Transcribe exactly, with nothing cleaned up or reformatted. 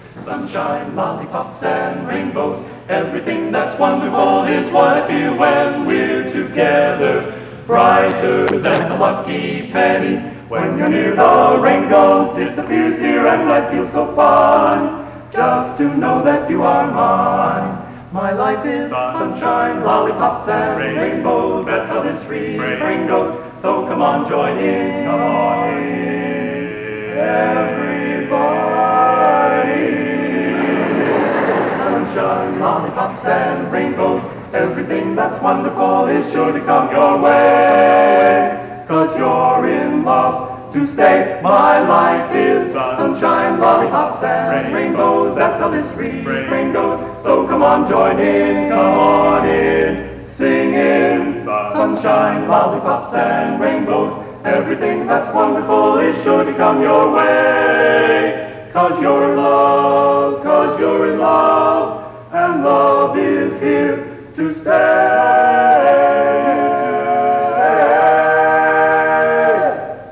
Sunshine, lollipops, and rainbows. Everything that's wonderful is what I feel when we're together. Brighter than a lucky penny. When you're near, the rain goes, disappears, dear, and life feels so fine. Just to know that you are mine. My life is sunshine, lollipops, and rainbows. That's how this refrain goes. So come on, join in. Come on in. Everybody. Sunshine, lollipops, and rainbows. Everything that's wonderful is sure to come your way. 'Cause you're in love to stay. My life is sunshine, lollipops, and rainbows. That's how this refrain goes. So come on, join in, come on in, singing. Sunshine, lollipops, and rainbows. Everything that's wonderful is sure to come your way. 'Cause you're in love, 'cause you're in love, and love is here to stay.